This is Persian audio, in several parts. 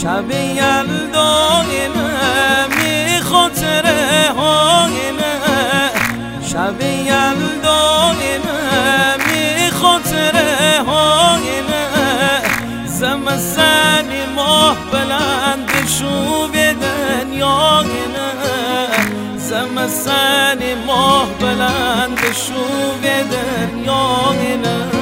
شب یلدای می خاطره های شب یلدای می خاطره های زمستان ماه بلند شو به دنیای زمستان ماه بلند شو به دنیای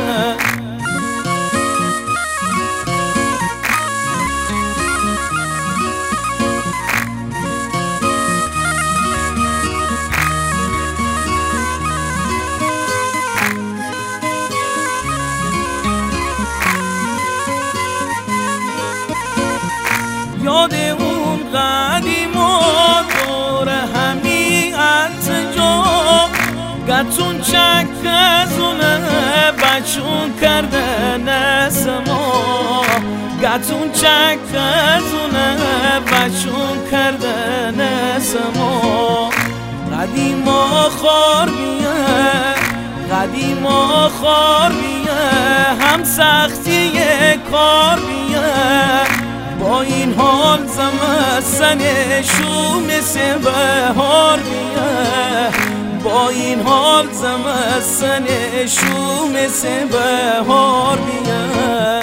یاد اون قدیما دور همی التجا گتون چکزونه بچون کرده نسما گتون چکزونه بچون کرده نسما قدیما خار بیه قدیما خار بیه هم سختی کار بیه با این حال زمستان شو مثل بهار میه با این حال زمستان شو مثل بهار میه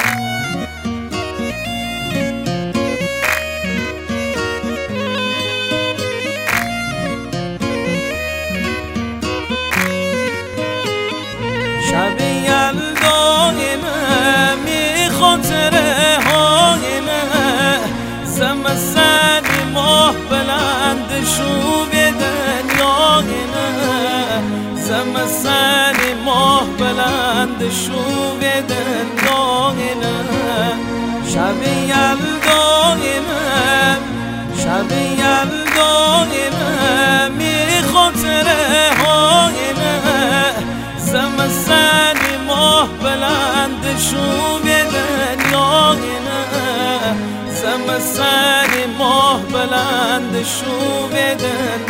شب یلدای می خاطره های زمستان ماه بلند شو به دنیای زمستان ماه بلند شو به دنیای شب یلدای شب یلدای می خاطره های زمستان ماه بلند شو به دنیای زمستان ماه بلند شو به دنیای